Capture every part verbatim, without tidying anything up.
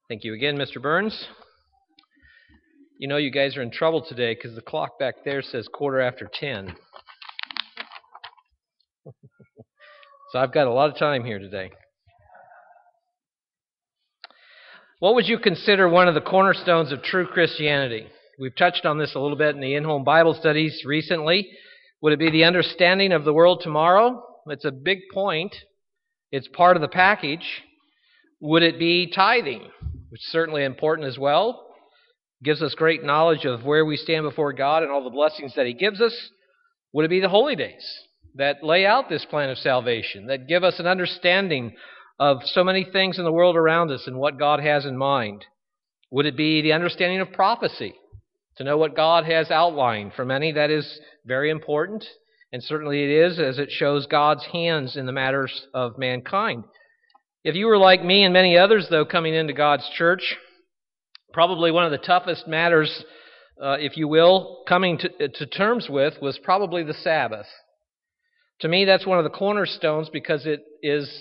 Thank you again, Mister Burns. You know you guys are in trouble today because the clock back there says quarter after ten. So I've got a lot of time here today. What would you consider one of the cornerstones of true Christianity? We've touched on this a little bit in the in-home Bible studies recently. Would it be the understanding of the world tomorrow? It's a big point. It's part of the package. Would it be tithing, which is certainly important as well? Gives us great knowledge of where we stand before God and all the blessings that He gives us. Would it be the holy days that lay out this plan of salvation, that give us an understanding of so many things in the world around us and what God has in mind? Would it be the understanding of prophecy, to know what God has outlined? For many, that is very important, and certainly it is, as it shows God's hands in the matters of mankind. If you were like me and many others, though, coming into God's church, probably one of the toughest matters, uh, if you will, coming to, to terms with was probably the Sabbath. To me, that's one of the cornerstones because it is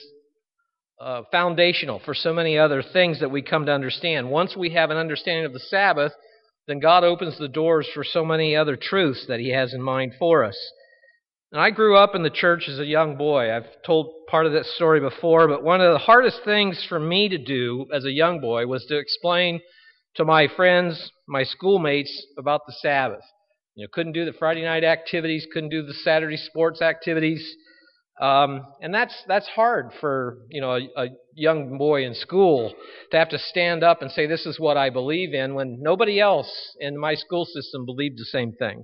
uh, foundational for so many other things that we come to understand. Once we have an understanding of the Sabbath, then God opens the doors for so many other truths that He has in mind for us. And I grew up in the church as a young boy. I've told part of that story before, but one of the hardest things for me to do as a young boy was to explain to my friends, my schoolmates, about the Sabbath. You know, couldn't do the Friday night activities, couldn't do the Saturday sports activities, um, and that's that's hard for you know a, a young boy in school to have to stand up and say this is what I believe in when nobody else in my school system believed the same thing.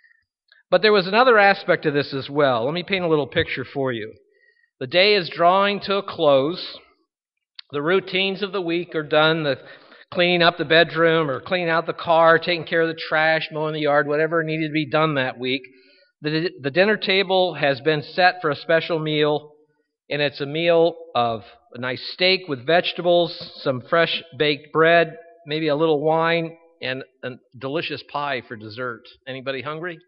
But there was another aspect of this as well. Let me paint a little picture for you. The day is drawing to a close. The routines of the week are done. The cleaning up the bedroom or cleaning out the car, taking care of the trash, mowing the yard, whatever needed to be done that week. The, the dinner table has been set for a special meal, and it's a meal of a nice steak with vegetables, some fresh baked bread, maybe a little wine, and a delicious pie for dessert. Anybody hungry?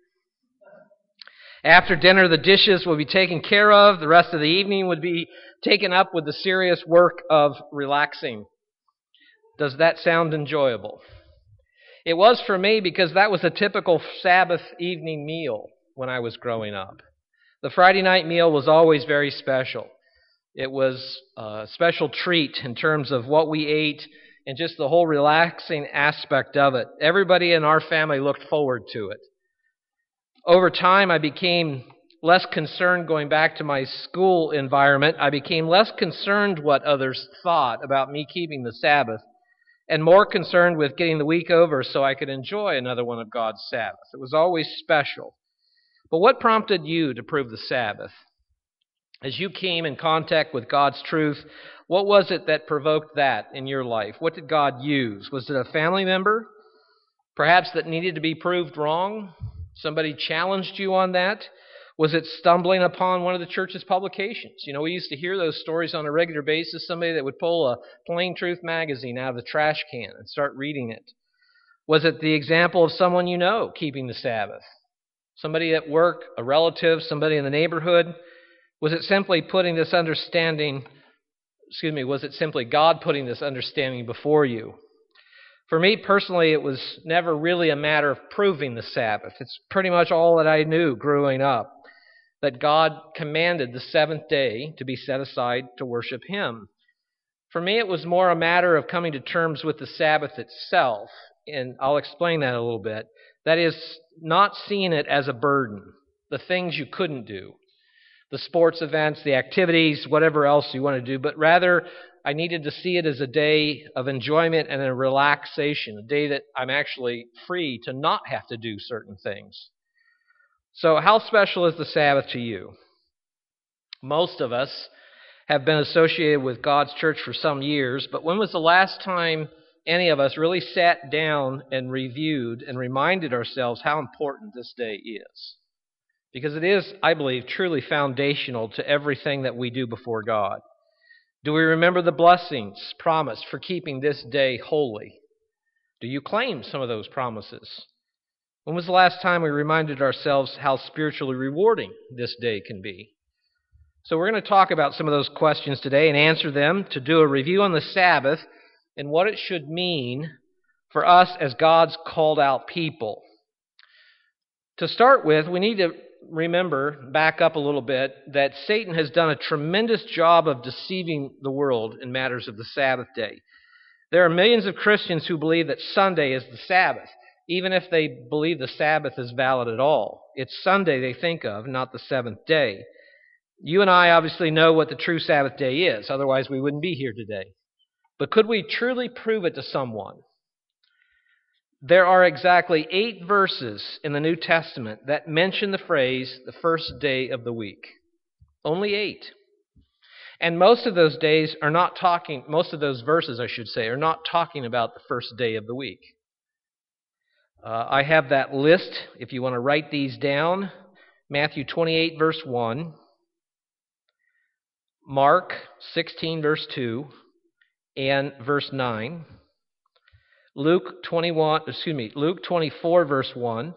After dinner, the dishes will be taken care of. The rest of the evening would be taken up with the serious work of relaxing. Does that sound enjoyable? It was for me because that was a typical Sabbath evening meal when I was growing up. The Friday night meal was always very special. It was a special treat in terms of what we ate and just the whole relaxing aspect of it. Everybody in our family looked forward to it. Over time, I became less concerned going back to my school environment. I became less concerned what others thought about me keeping the Sabbath, and more concerned with getting the week over so I could enjoy another one of God's Sabbaths. It was always special. But what prompted you to prove the Sabbath? As you came in contact with God's truth, what was it that provoked that in your life? What did God use? Was it a family member, perhaps that needed to be proved wrong? Somebody challenged you on that? Was it stumbling upon one of the church's publications? You know, we used to hear those stories on a regular basis. Somebody that would pull a Plain Truth magazine out of the trash can and start reading it. Was it the example of someone you know keeping the Sabbath? Somebody at work, a relative, somebody in the neighborhood? Was it simply putting this understanding, excuse me, was it simply God putting this understanding before you? For me personally, it was never really a matter of proving the Sabbath. It's pretty much all that I knew growing up, that God commanded the seventh day to be set aside to worship Him. For me, it was more a matter of coming to terms with the Sabbath itself, and I'll explain that a little bit. That is, not seeing it as a burden, the things you couldn't do, the sports events, the activities, whatever else you want to do, but rather I needed to see it as a day of enjoyment and a relaxation, a day that I'm actually free to not have to do certain things. So how special is the Sabbath to you? Most of us have been associated with God's church for some years, but when was the last time any of us really sat down and reviewed and reminded ourselves how important this day is? Because it is, I believe, truly foundational to everything that we do before God. Do we remember the blessings promised for keeping this day holy? Do you claim some of those promises? When was the last time we reminded ourselves how spiritually rewarding this day can be? So we're going to talk about some of those questions today and answer them. To do a review on the Sabbath and what it should mean for us as God's called out people. To start with, we need to remember, back up a little bit, that Satan has done a tremendous job of deceiving the world in matters of the Sabbath day. There are millions of Christians who believe that Sunday is the Sabbath, even if they believe the Sabbath is valid at all. It's Sunday they think of, not the seventh day. You and I obviously know what the true Sabbath day is, otherwise we wouldn't be here today. But could we truly prove it to someone? There are exactly eight verses in the New Testament that mention the phrase, the first day of the week. Only eight. And most of those days are not talking, most of those verses, I should say, are not talking about the first day of the week. Uh, I have that list, if you want to write these down. Matthew twenty-eight, verse one. Mark sixteen, verse two. And verse nine. Luke twenty-one, excuse me, Luke twenty-four, verse one.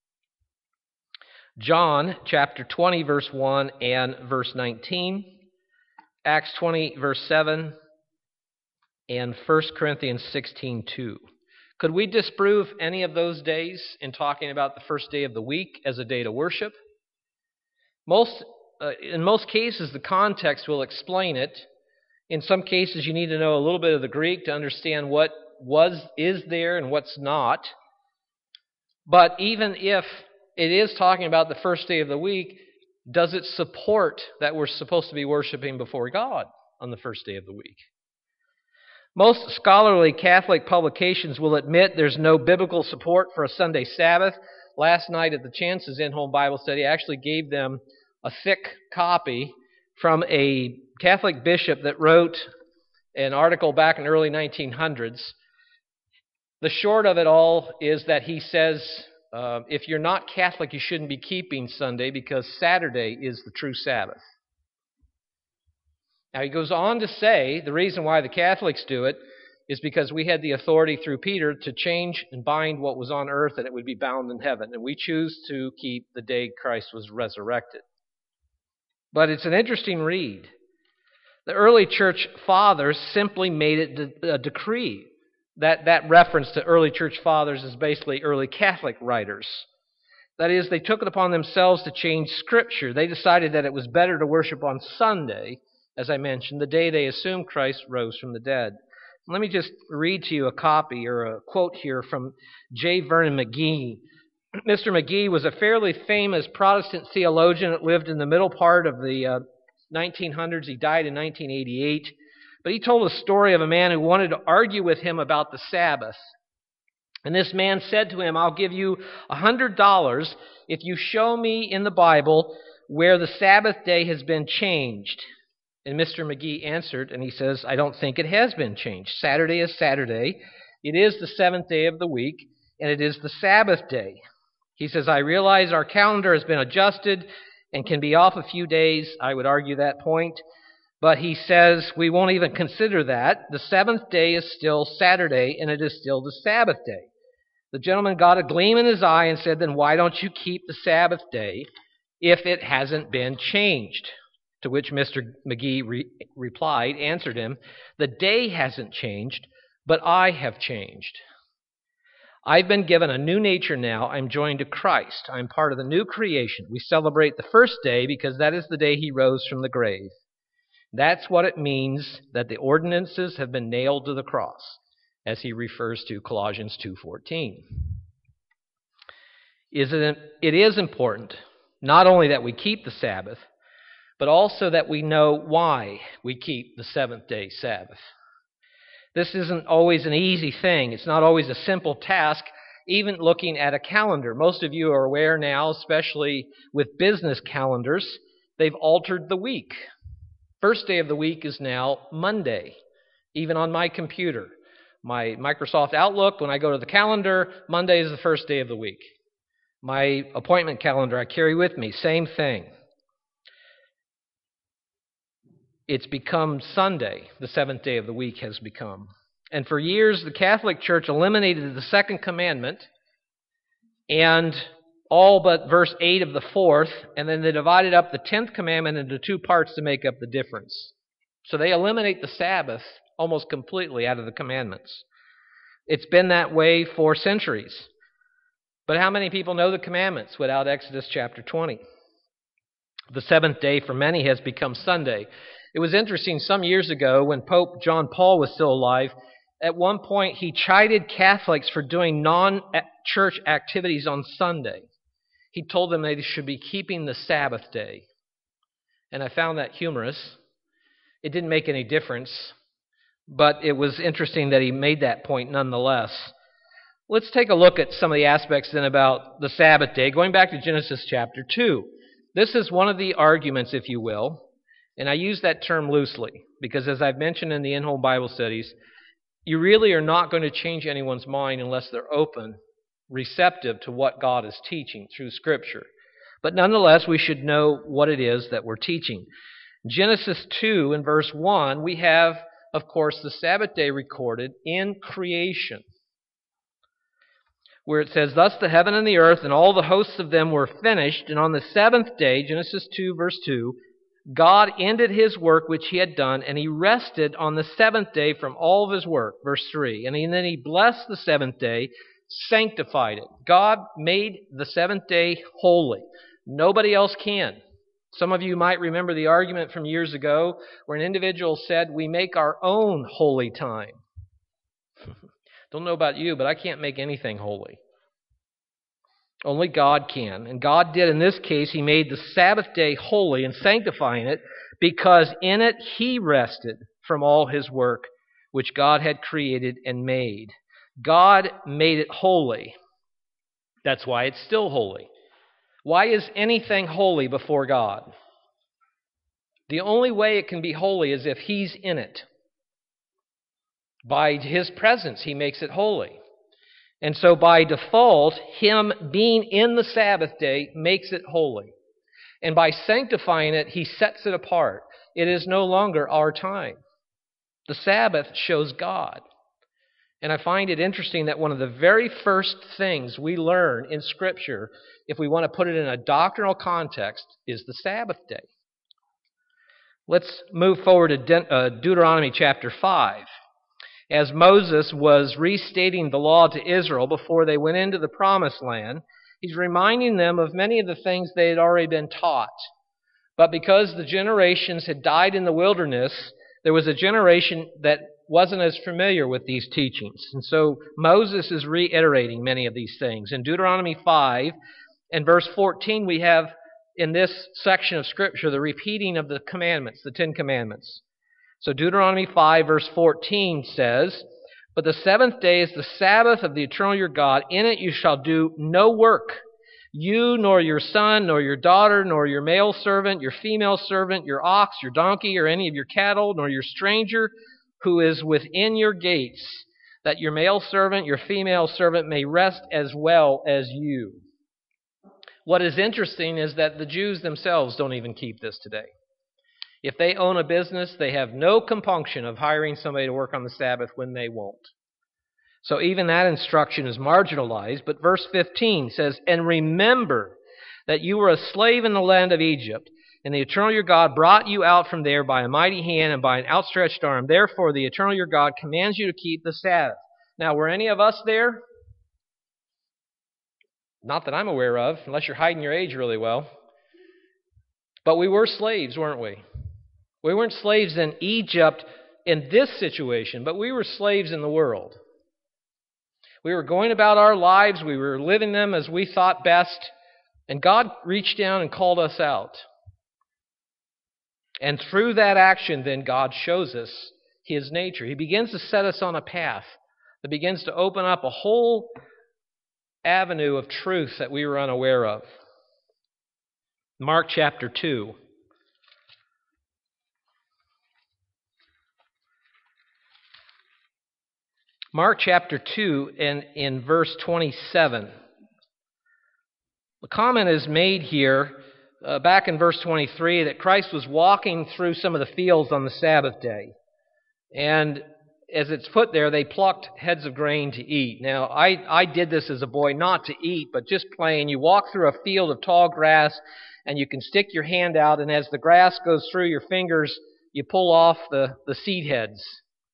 John chapter twenty, verse one and verse nineteen. Acts twenty, verse seven, and First Corinthians sixteen, two. Could we disprove any of those days in talking about the first day of the week as a day to worship? Most, uh, in most cases, the context will explain it. In some cases, you need to know a little bit of the Greek to understand what was, is there, and what's not. But even if it is talking about the first day of the week, does it support that we're supposed to be worshiping before God on the first day of the week? Most scholarly Catholic publications will admit there's no biblical support for a Sunday Sabbath. Last night at the Chance's in-home Bible study, I actually gave them a thick copy from a Catholic bishop that wrote an article back in the early nineteen hundreds. The short of it all is that he says, Uh, if you're not Catholic, you shouldn't be keeping Sunday because Saturday is the true Sabbath. Now, he goes on to say the reason why the Catholics do it is because we had the authority through Peter to change and bind what was on earth and it would be bound in heaven. And we choose to keep the day Christ was resurrected. But it's an interesting read. The early church fathers simply made it a decree. That, that reference to early church fathers is basically early Catholic writers. That is, they took it upon themselves to change Scripture. They decided that it was better to worship on Sunday, as I mentioned, the day they assumed Christ rose from the dead. Let me just read to you a copy or a quote here from J. Vernon McGee. Mister McGee was a fairly famous Protestant theologian that lived in the middle part of the uh, nineteen hundreds. He died in nineteen eighty-eight. But he told a story of a man who wanted to argue with him about the Sabbath. And this man said to him, I'll give you a hundred dollars if you show me in the Bible where the Sabbath day has been changed. And Mister McGee answered, and he says, I don't think it has been changed. Saturday is Saturday. It is the seventh day of the week, and it is the Sabbath day. He says, I realize our calendar has been adjusted and can be off a few days. I would argue that point. But he says, we won't even consider that. The seventh day is still Saturday, and it is still the Sabbath day. The gentleman got a gleam in his eye and said, then why don't you keep the Sabbath day if it hasn't been changed? To which Mister McGee re- replied, answered him, the day hasn't changed, but I have changed. I've been given a new nature now. I'm joined to Christ. I'm part of the new creation. We celebrate the first day because that is the day he rose from the grave. That's what it means that the ordinances have been nailed to the cross, as he refers to Colossians two fourteen. Is it, it is important not only that we keep the Sabbath, but also that we know why we keep the seventh-day Sabbath. This isn't always an easy thing. It's not always a simple task, even looking at a calendar. Most of you are aware now, especially with business calendars, they've altered the week. First day of the week is now Monday, even on my computer. My Microsoft Outlook, when I go to the calendar, Monday is the first day of the week. My appointment calendar I carry with me, same thing. It's become Sunday, the seventh day of the week has become. And for years, the Catholic Church eliminated the second commandment and all but verse eight of the fourth, and then they divided up the tenth commandment into two parts to make up the difference. So they eliminate the Sabbath almost completely out of the commandments. It's been that way for centuries. But how many people know the commandments without Exodus chapter twenty? The seventh day for many has become Sunday. It was interesting, some years ago when Pope John Paul was still alive, at one point he chided Catholics for doing non-church activities on Sunday. He told them they should be keeping the Sabbath day. And I found that humorous. It didn't make any difference, but it was interesting that he made that point nonetheless. Let's take a look at some of the aspects then about the Sabbath day, going back to Genesis chapter two. This is one of the arguments, if you will, and I use that term loosely because, as I've mentioned in the in-home Bible studies, you really are not going to change anyone's mind unless they're open, receptive to what God is teaching through Scripture. But nonetheless, we should know what it is that we're teaching. Genesis two and verse one, we have, of course, the Sabbath day recorded in creation, where it says, "Thus the heaven and the earth and all the hosts of them were finished, and on the seventh day," Genesis two, verse two, "God ended his work which he had done, and he rested on the seventh day from all of his work." Verse three, "And then he blessed the seventh day, sanctified it." God made the seventh day holy. Nobody else can. Some of you might remember the argument from years ago where an individual said, "We make our own holy time." Don't know about you, but I can't make anything holy. Only God can. And God did in this case. He made the Sabbath day holy and sanctifying it because in it he rested from all his work which God had created and made. God made it holy. That's why it's still holy. Why is anything holy before God? The only way it can be holy is if he's in it. By his presence, he makes it holy. And so by default, him being in the Sabbath day makes it holy. And by sanctifying it, he sets it apart. It is no longer our time. The Sabbath shows God. And I find it interesting that one of the very first things we learn in Scripture, if we want to put it in a doctrinal context, is the Sabbath day. Let's move forward to De- uh, Deuteronomy chapter five. As Moses was restating the law to Israel before they went into the Promised Land, he's reminding them of many of the things they had already been taught. But because the generations had died in the wilderness, there was a generation that wasn't as familiar with these teachings. And so Moses is reiterating many of these things. In Deuteronomy five and verse fourteen, we have in this section of Scripture the repeating of the commandments, the Ten Commandments. So Deuteronomy five verse fourteen says, "But the seventh day is the Sabbath of the eternal your God. In it you shall do no work, you nor your son, nor your daughter, nor your male servant, your female servant, your ox, your donkey, or any of your cattle, nor your stranger who is within your gates, that your male servant, your female servant may rest as well as you." What is interesting is that the Jews themselves don't even keep this today. If they own a business, they have no compunction of hiring somebody to work on the Sabbath when they won't. So even that instruction is marginalized. But verse fifteen says, "And remember that you were a slave in the land of Egypt, and the eternal your God brought you out from there by a mighty hand and by an outstretched arm. Therefore the eternal your God commands you to keep the Sabbath." Now, were any of us there? Not that I'm aware of, unless you're hiding your age really well. But we were slaves, weren't we? We weren't slaves in Egypt in this situation, but we were slaves in the world. We were going about our lives, we were living them as we thought best, and God reached down and called us out. And through that action, then, God shows us his nature. He begins to set us on a path that begins to open up a whole avenue of truth that we were unaware of. Mark chapter two. Mark chapter two and in verse twenty-seven. The comment is made here uh, back in verse twenty-three that Christ was walking through some of the fields on the Sabbath day. And as it's put there, they plucked heads of grain to eat. Now, I, I did this as a boy, not to eat, but just plain. You walk through a field of tall grass, and you can stick your hand out, and as the grass goes through your fingers, you pull off the, the seed heads.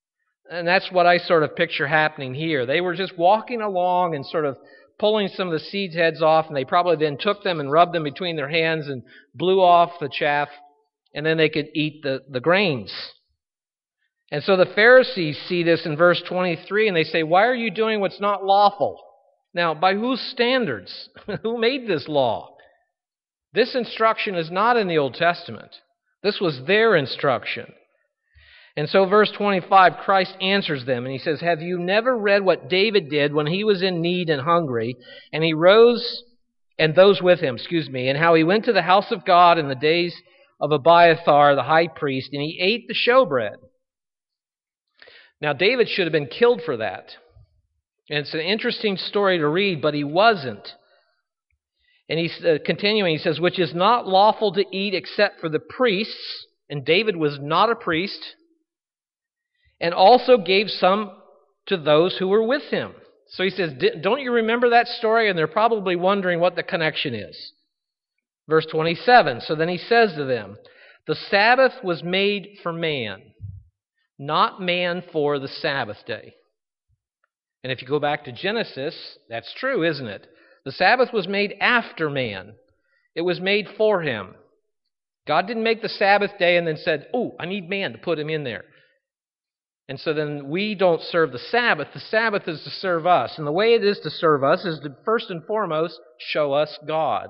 And that's what I sort of picture happening here. They were just walking along and sort of pulling some of the seeds heads off, and they probably then took them and rubbed them between their hands and blew off the chaff, and then they could eat the, the grains. And so the Pharisees see this in verse twenty-three, and they say, "Why are you doing what's not lawful?" Now, by whose standards? Who made this law? This instruction is not in the Old Testament. This was their instruction. And so verse twenty-five, Christ answers them, and he says, "Have you never read what David did when he was in need and hungry, and he rose, and those with him, excuse me, and how he went to the house of God in the days of Abiathar, the high priest, and he ate the showbread?" Now, David should have been killed for that. And it's an interesting story to read, but he wasn't. And he's uh, continuing, he says, "Which is not lawful to eat except for the priests," and David was not a priest, "and also gave some to those who were with him." So he says, don't you remember that story? And they're probably wondering what the connection is. Verse twenty-seven, "So then he says to them, the Sabbath was made for man, not man for the Sabbath day." And if you go back to Genesis, that's true, isn't it? The Sabbath was made after man. It was made for him. God didn't make the Sabbath day and then said, "Oh, I need man to put him in there." And so then we don't serve the Sabbath. The Sabbath is to serve us. And the way it is to serve us is to first and foremost show us God.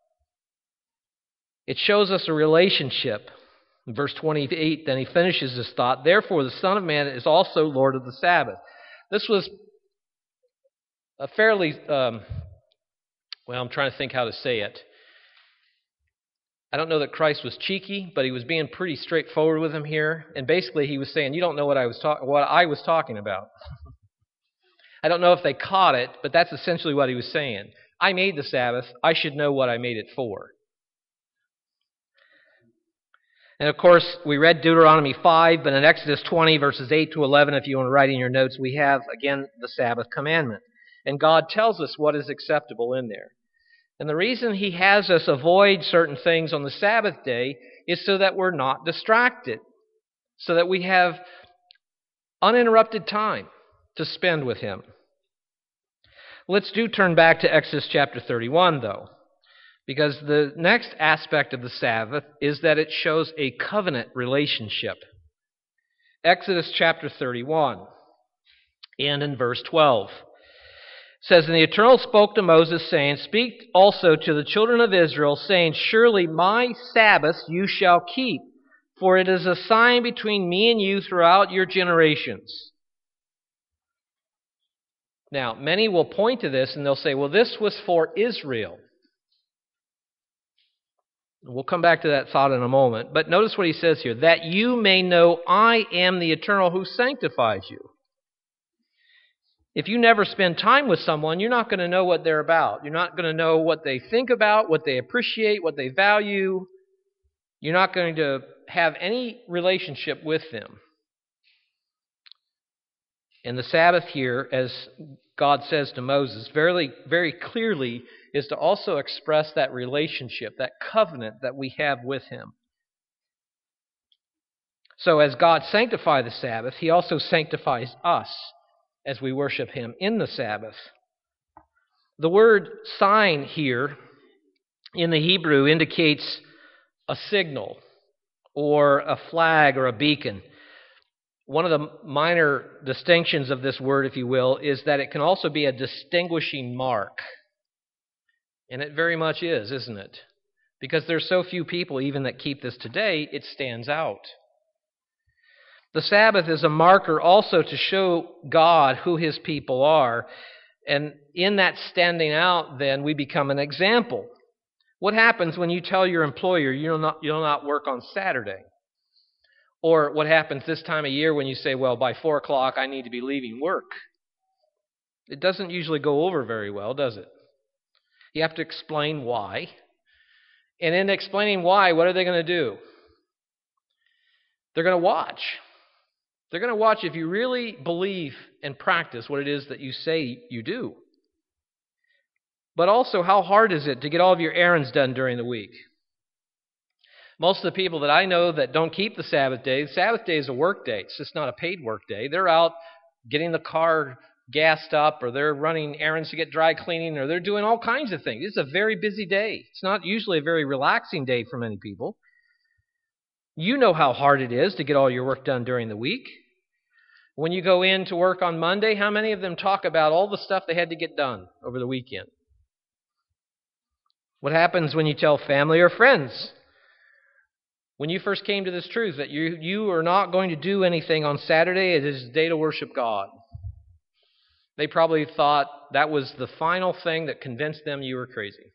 It shows us a relationship. In verse twenty-eight, then he finishes his thought, "Therefore the Son of Man is also Lord of the Sabbath." This was a fairly, um, well, I'm trying to think how to say it. I don't know that Christ was cheeky, but he was being pretty straightforward with him here. And basically he was saying, you don't know what I was, talk- what I was talking about. I don't know if they caught it, but that's essentially what he was saying. I made the Sabbath. I should know what I made it for. And of course, we read Deuteronomy five, but in Exodus twenty, verses eight to eleven, if you want to write in your notes, we have, again, the Sabbath commandment. And God tells us what is acceptable in there. And the reason he has us avoid certain things on the Sabbath day is so that we're not distracted, so that we have uninterrupted time to spend with him. Let's do turn back to Exodus chapter thirty-one, though, because the next aspect of the Sabbath is that it shows a covenant relationship. Exodus chapter thirty-one, and in verse twelve. It says, "And the Eternal spoke to Moses, saying, Speak also to the children of Israel, saying, Surely my Sabbaths you shall keep, for it is a sign between me and you throughout your generations." Now, many will point to this and they'll say, well, this was for Israel. We'll come back to that thought in a moment. But notice what he says here, "That you may know I am the Eternal who sanctifies you." If you never spend time with someone, you're not going to know what they're about. You're not going to know what they think about, what they appreciate, what they value. You're not going to have any relationship with them. And the Sabbath here, as God says to Moses, very, very clearly is to also express that relationship, that covenant that we have with him. So as God sanctified the Sabbath, he also sanctifies us as we worship him in the Sabbath. The word sign here in the Hebrew indicates a signal or a flag or a beacon. One of the minor distinctions of this word, if you will, is that it can also be a distinguishing mark. And it very much is, isn't it? Because there's so few people even that keep this today, it stands out. The Sabbath is a marker also to show God who his people are. And in that standing out, then, we become an example. What happens when you tell your employer you'll not, you'll not work on Saturday? Or what happens this time of year when you say, well, by four o'clock I need to be leaving work? It doesn't usually go over very well, does it? You have to explain why. And in explaining why, what are they going to do? They're going to watch. They're going to watch if you really believe and practice what it is that you say you do. But also, how hard is it to get all of your errands done during the week? Most of the people that I know that don't keep the Sabbath day, the Sabbath day is a work day. It's just not a paid work day. They're out getting the car gassed up, or they're running errands to get dry cleaning, or they're doing all kinds of things. It's a very busy day. It's not usually a very relaxing day for many people. You know how hard it is to get all your work done during the week. When you go in to work on Monday, how many of them talk about all the stuff they had to get done over the weekend? What happens when you tell family or friends, when you first came to this truth, that you, you are not going to do anything on Saturday, it is a day to worship God? They probably thought that was the final thing that convinced them you were crazy.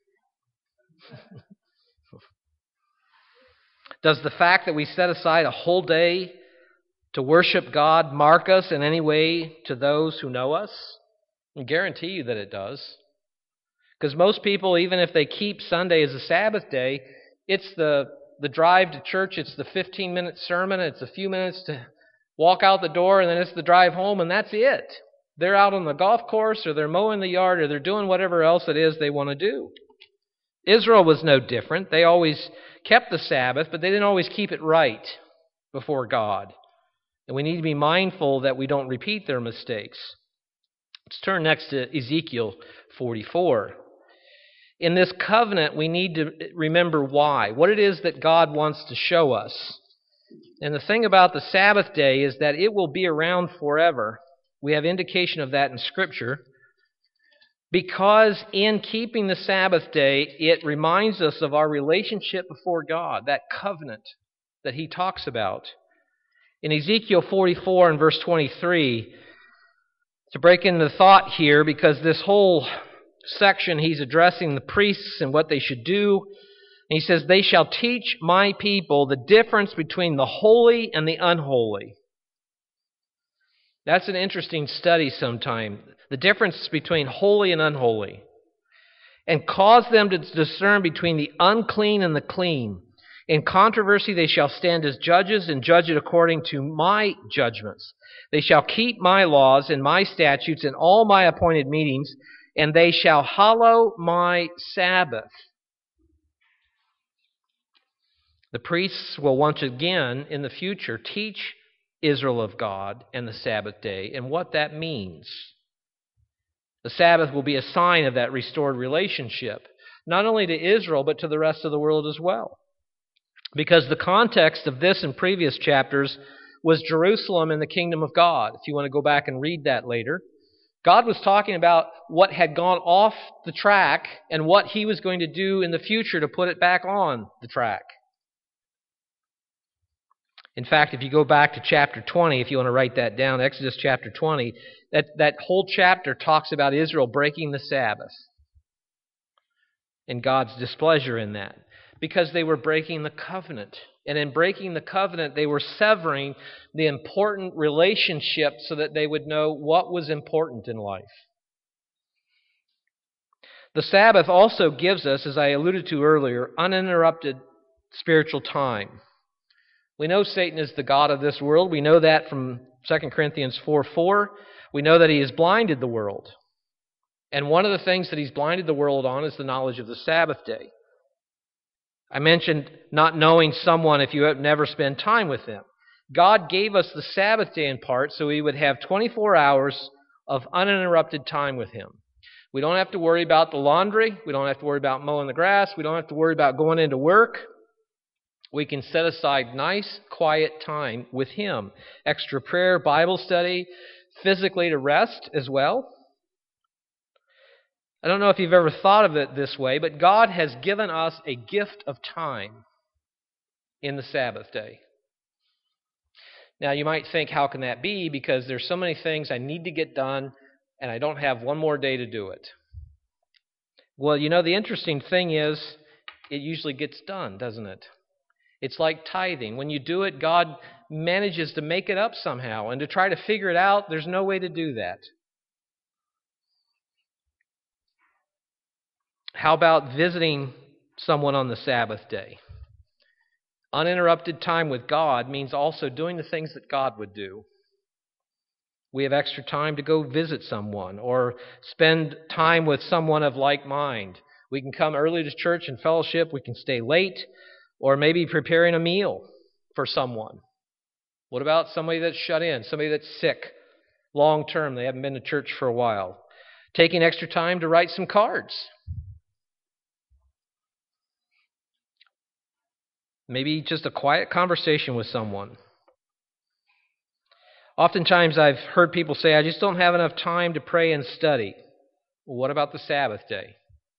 Does the fact that we set aside a whole day to worship God mark us in any way to those who know us? I guarantee you that it does. Because most people, even if they keep Sunday as a Sabbath day, it's the, the drive to church, it's the fifteen-minute sermon, it's a few minutes to walk out the door, and then it's the drive home, and that's it. They're out on the golf course, or they're mowing the yard, or they're doing whatever else it is they want to do. Israel was no different. They always kept the Sabbath, but they didn't always keep it right before God. And we need to be mindful that we don't repeat their mistakes. Let's turn next to Ezekiel forty-four. In this covenant, we need to remember why, what it is that God wants to show us. And the thing about the Sabbath day is that it will be around forever. We have indication of that in Scripture. Because in keeping the Sabbath day, it reminds us of our relationship before God, that covenant that he talks about. In Ezekiel forty-four and verse twenty-three, to break into the thought here, because this whole section he's addressing the priests and what they should do. And he says, "They shall teach my people the difference between the holy and the unholy." That's an interesting study sometime. The difference between holy and unholy. "And cause them to discern between the unclean and the clean. In controversy they shall stand as judges and judge it according to my judgments. They shall keep my laws and my statutes in all my appointed meetings, and they shall hallow my Sabbath." The priests will once again in the future teach Israel of God and the Sabbath day and what that means. The Sabbath will be a sign of that restored relationship, not only to Israel, but to the rest of the world as well. Because the context of this in previous chapters was Jerusalem and the kingdom of God. If you want to go back and read that later, God was talking about what had gone off the track and what he was going to do in the future to put it back on the track. In fact, if you go back to chapter twenty, if you want to write that down, Exodus chapter twenty, that, that whole chapter talks about Israel breaking the Sabbath and God's displeasure in that, because they were breaking the covenant. And in breaking the covenant, they were severing the important relationship so that they would know what was important in life. The Sabbath also gives us, as I alluded to earlier, uninterrupted spiritual time. We know Satan is the god of this world. We know that from Second Corinthians four four. We know that he has blinded the world. And one of the things that he's blinded the world on is the knowledge of the Sabbath day. I mentioned not knowing someone if you have never spent time with them. God gave us the Sabbath day in part so we would have twenty-four hours of uninterrupted time with him. We don't have to worry about the laundry. We don't have to worry about mowing the grass. We don't have to worry about going into work. We can set aside nice, quiet time with him. Extra prayer, Bible study, physically to rest as well. I don't know if you've ever thought of it this way, but God has given us a gift of time in the Sabbath day. Now, you might think, how can that be? Because there's so many things I need to get done, and I don't have one more day to do it. Well, you know, the interesting thing is, it usually gets done, doesn't it? It's like tithing. When you do it, God manages to make it up somehow. And to try to figure it out, there's no way to do that. How about visiting someone on the Sabbath day? Uninterrupted time with God means also doing the things that God would do. We have extra time to go visit someone or spend time with someone of like mind. We can come early to church and fellowship. We can stay late. Or maybe preparing a meal for someone. What about somebody that's shut in, somebody that's sick long term, they haven't been to church for a while? Taking extra time to write some cards. Maybe just a quiet conversation with someone. Oftentimes I've heard people say, I just don't have enough time to pray and study. Well, what about the Sabbath day?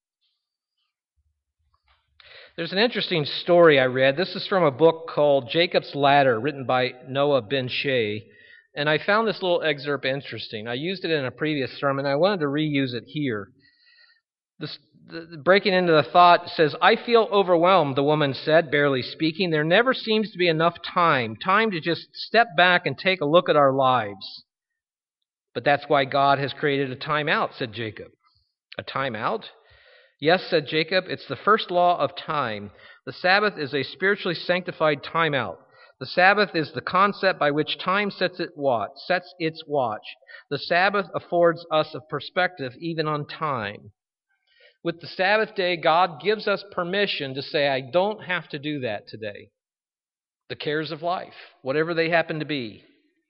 There's an interesting story I read. This is from a book called Jacob's Ladder, written by Noah Ben Shea. And I found this little excerpt interesting. I used it in a previous sermon. I wanted to reuse it here. This, the, breaking into the thought says, I feel overwhelmed, the woman said, barely speaking. There never seems to be enough time, time to just step back and take a look at our lives. But that's why God has created a time out, said Jacob. A time out? Yes, said Jacob, it's the first law of time. The Sabbath is a spiritually sanctified time out. The Sabbath is the concept by which time sets its watch, sets its watch. The Sabbath affords us a perspective even on time. With the Sabbath day, God gives us permission to say, I don't have to do that today. The cares of life, whatever they happen to be.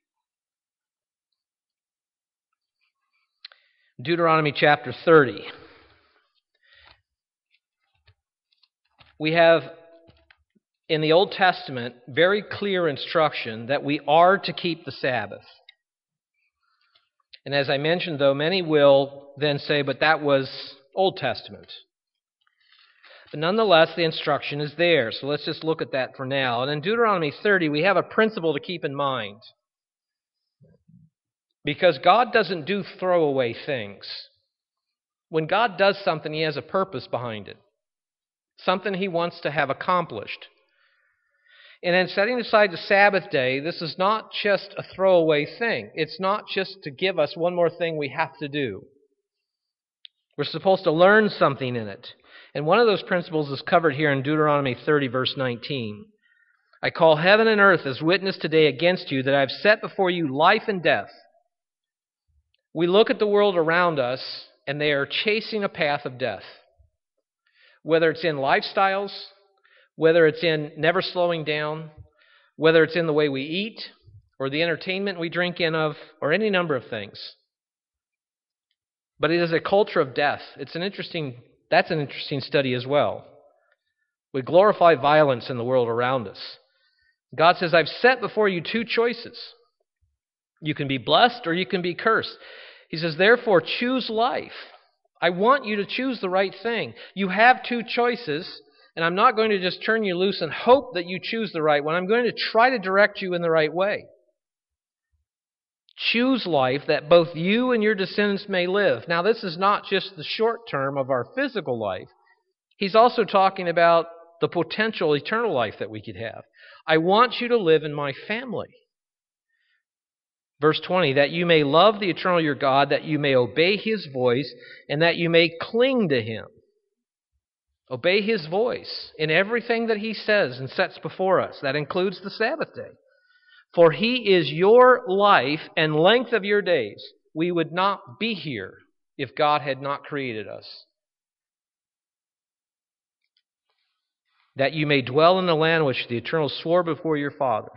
Deuteronomy chapter thirty. We have, in the Old Testament, very clear instruction that we are to keep the Sabbath. And as I mentioned, though, many will then say, but that was Old Testament. But nonetheless, the instruction is there. So let's just look at that for now. And in Deuteronomy thirty, we have a principle to keep in mind. Because God doesn't do throwaway things. When God does something, He has a purpose behind it. Something He wants to have accomplished. And in setting aside the Sabbath day, this is not just a throwaway thing. It's not just to give us one more thing we have to do. We're supposed to learn something in it. And one of those principles is covered here in Deuteronomy thirty, verse nineteen. I call heaven and earth as witness today against you that I have set before you life and death. We look at the world around us, and they are chasing a path of death. Whether it's in lifestyles, whether it's in never slowing down, whether it's in the way we eat, or the entertainment we drink in of, or any number of things. But it is a culture of death. It's an interesting, that's an interesting study as well. We glorify violence in the world around us. God says, I've set before you two choices. You can be blessed or you can be cursed. He says, therefore, choose life. I want you to choose the right thing. You have two choices, and I'm not going to just turn you loose and hope that you choose the right one. I'm going to try to direct you in the right way. Choose life that both you and your descendants may live. Now, this is not just the short term of our physical life. He's also talking about the potential eternal life that we could have. I want you to live in my family. Verse twenty, that you may love the eternal your God, that you may obey His voice, and that you may cling to Him. Obey His voice in everything that He says and sets before us. That includes the Sabbath day. For He is your life and length of your days. We would not be here if God had not created us. That you may dwell in the land which the Eternal swore before your fathers.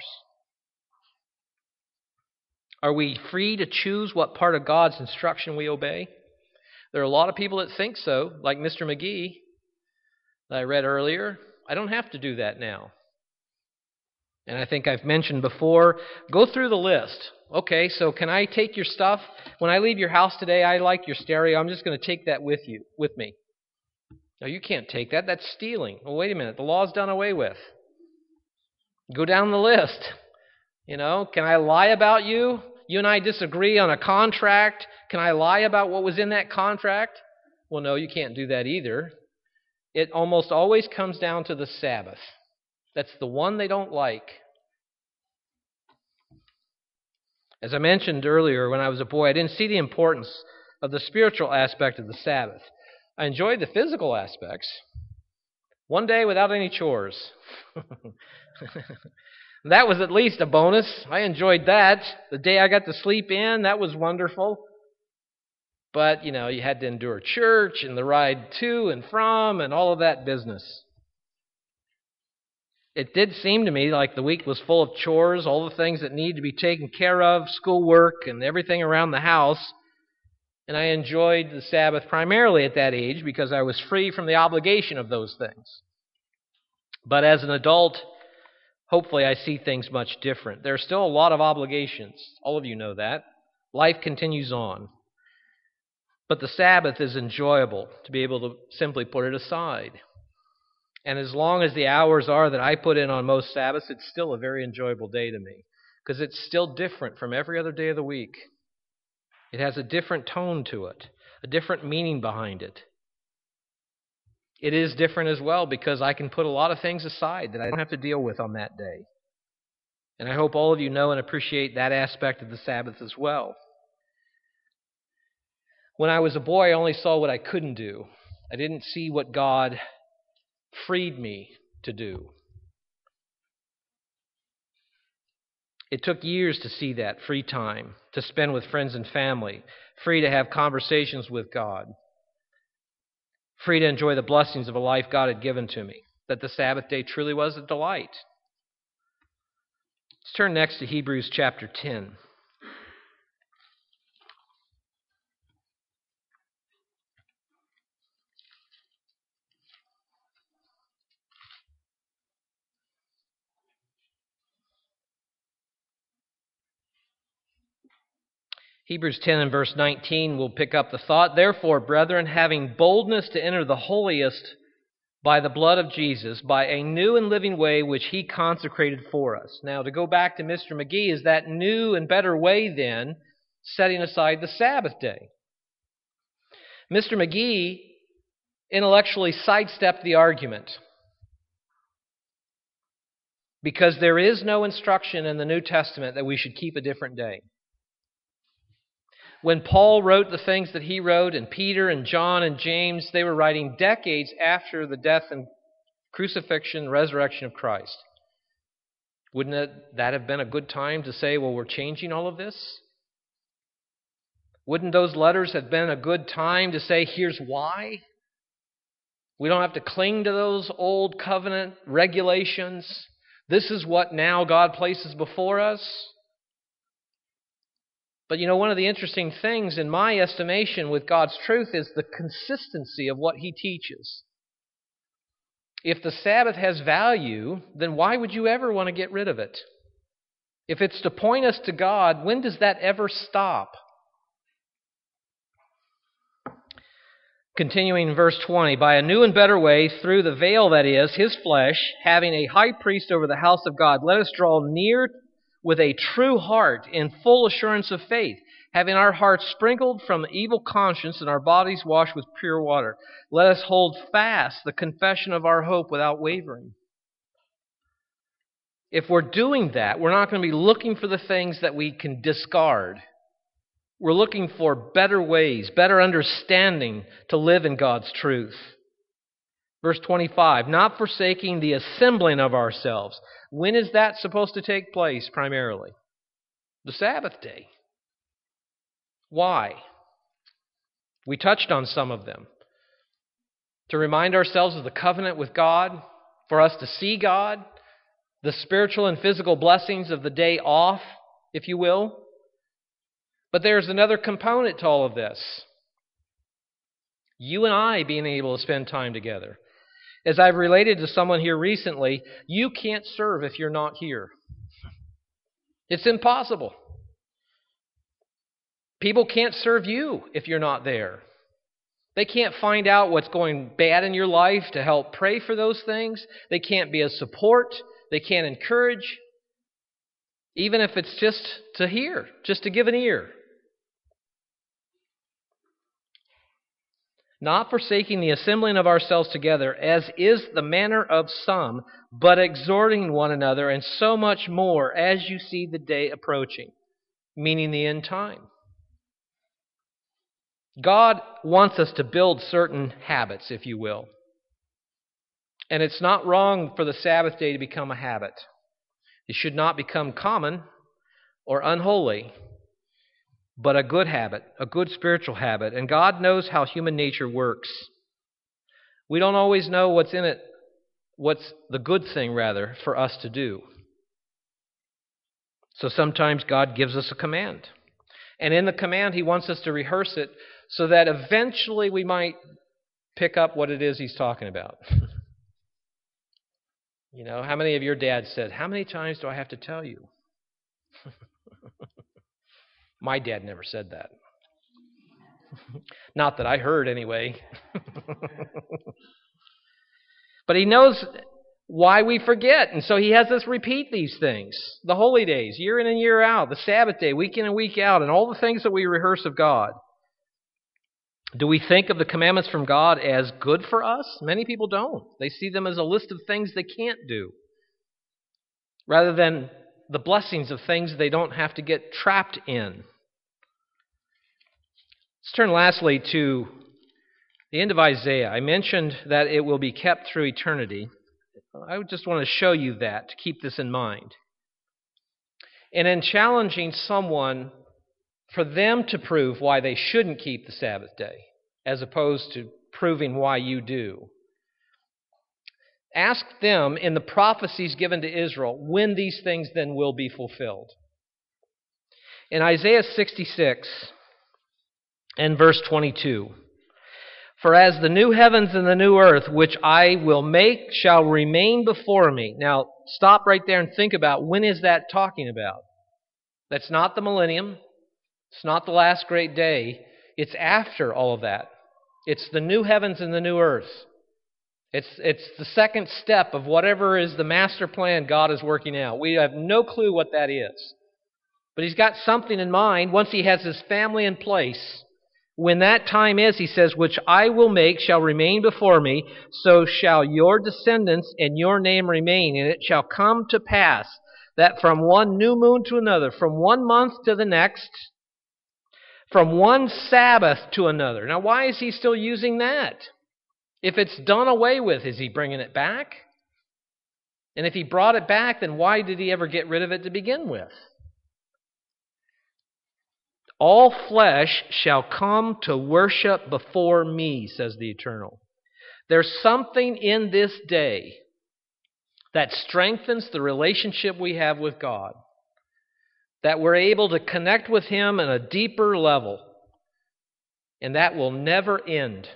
Are we free to choose what part of God's instruction we obey? There are a lot of people that think so, like Mister McGee that I read earlier. I don't have to do that now. And I think I've mentioned before, go through the list. Okay, so can I take your stuff? When I leave your house today, I like your stereo. I'm just going to take that with you, with me. No, you can't take that. That's stealing. Well, wait a minute. The law's done away with. Go down the list. You know, can I lie about you? You and I disagree on a contract. Can I lie about what was in that contract? Well, no, you can't do that either. It almost always comes down to the Sabbath. That's the one they don't like. As I mentioned earlier, when I was a boy, I didn't see the importance of the spiritual aspect of the Sabbath. I enjoyed the physical aspects. One day without any chores. That was at least a bonus. I enjoyed that. The day I got to sleep in, that was wonderful. But, you know, you had to endure church and the ride to and from and all of that business. It did seem to me like the week was full of chores, all the things that need to be taken care of, schoolwork, and everything around the house. And I enjoyed the Sabbath primarily at that age because I was free from the obligation of those things. But as an adult, hopefully I see things much different. There are still a lot of obligations. All of you know that. Life continues on. But the Sabbath is enjoyable to be able to simply put it aside. And as long as the hours are that I put in on most Sabbaths, it's still a very enjoyable day to me because it's still different from every other day of the week. It has a different tone to it, a different meaning behind it. It is different as well because I can put a lot of things aside that I don't have to deal with on that day. And I hope all of you know and appreciate that aspect of the Sabbath as well. When I was a boy, I only saw what I couldn't do. I didn't see what God freed me to do. It took years to see that free time, to spend with friends and family, free to have conversations with God, free to enjoy the blessings of a life God had given to me, that the Sabbath day truly was a delight. Let's turn next to Hebrews chapter ten. Hebrews ten and verse nineteen will pick up the thought. Therefore, brethren, having boldness to enter the holiest by the blood of Jesus, by a new and living way which he consecrated for us. Now, to go back to Mister McGee, is that new and better way then setting aside the Sabbath day? Mister McGee intellectually sidestepped the argument because there is no instruction in the New Testament that we should keep a different day. When Paul wrote the things that he wrote, and Peter and John and James, they were writing decades after the death and crucifixion and resurrection of Christ. Wouldn't it, that have been a good time to say, well, we're changing all of this? Wouldn't those letters have been a good time to say, here's why? We don't have to cling to those old covenant regulations. This is what now God places before us. But you know, one of the interesting things in my estimation with God's truth is the consistency of what He teaches. If the Sabbath has value, then why would you ever want to get rid of it? If it's to point us to God, when does that ever stop? Continuing in verse twenty, by a new and better way, through the veil that is, His flesh, having a high priest over the house of God, let us draw near with a true heart in full assurance of faith, having our hearts sprinkled from evil conscience and our bodies washed with pure water. Let us hold fast the confession of our hope without wavering. If we're doing that, we're not going to be looking for the things that we can discard. We're looking for better ways, better understanding to live in God's truth. Verse twenty-five, not forsaking the assembling of ourselves. When is that supposed to take place primarily? The Sabbath day. Why? We touched on some of them. To remind ourselves of the covenant with God, for us to see God, the spiritual and physical blessings of the day off, if you will. But there's another component to all of this. You and I being able to spend time together. As I've related to someone here recently, you can't serve if you're not here. It's impossible. People can't serve you if you're not there. They can't find out what's going bad in your life to help pray for those things. They can't be a support. They can't encourage. Even if it's just to hear, just to give an ear. Not forsaking the assembling of ourselves together, as is the manner of some, but exhorting one another, and so much more as you see the day approaching, meaning the end time. God wants us to build certain habits, if you will. And it's not wrong for the Sabbath day to become a habit. It should not become common or unholy, but a good habit, a good spiritual habit. And God knows how human nature works. We don't always know what's in it what's the good thing, rather, for us to do. So sometimes God gives us a command. And in the command, He wants us to rehearse it so that eventually we might pick up what it is He's talking about. You know, how many of your dads said, "How many times do I have to tell you?" My dad never said that. Not that I heard, anyway. But He knows why we forget. And so He has us repeat these things. The holy days, year in and year out. The Sabbath day, week in and week out. And all the things that we rehearse of God. Do we think of the commandments from God as good for us? Many people don't. They see them as a list of things they can't do, rather than the blessings of things they don't have to get trapped in. Let's turn lastly to the end of Isaiah. I mentioned that it will be kept through eternity. I just want to show you that, to keep this in mind. And in challenging someone for them to prove why they shouldn't keep the Sabbath day, as opposed to proving why you do. Ask them in the prophecies given to Israel when these things then will be fulfilled. In Isaiah sixty-six and verse twenty-two, "For as the new heavens and the new earth, which I will make, shall remain before me." Now, stop right there and think about, when is that talking about? That's not the millennium. It's not the last great day. It's after all of that. It's the new heavens and the new earth. It's, it's the second step of whatever is the master plan God is working out. We have no clue what that is. But He's got something in mind once He has His family in place. When that time is, He says, "Which I will make shall remain before me, so shall your descendants and your name remain. And it shall come to pass that from one new moon to another, from one month to the next, from one Sabbath to another." Now, why is He still using that? If it's done away with, is He bringing it back? And if He brought it back, then why did He ever get rid of it to begin with? "All flesh shall come to worship before me," says the Eternal. There's something in this day that strengthens the relationship we have with God, that we're able to connect with Him on a deeper level, and that will never end.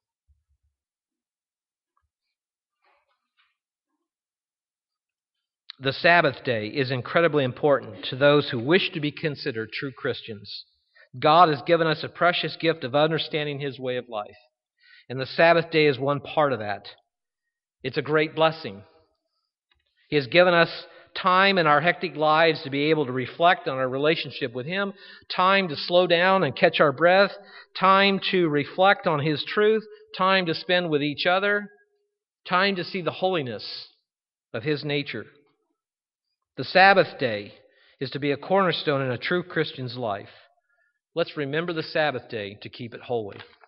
The Sabbath day is incredibly important to those who wish to be considered true Christians. God has given us a precious gift of understanding His way of life, and the Sabbath day is one part of that. It's a great blessing. He has given us time in our hectic lives to be able to reflect on our relationship with Him, time to slow down and catch our breath, time to reflect on His truth, time to spend with each other, time to see the holiness of His nature. The Sabbath day is to be a cornerstone in a true Christian's life. Let's remember the Sabbath day to keep it holy.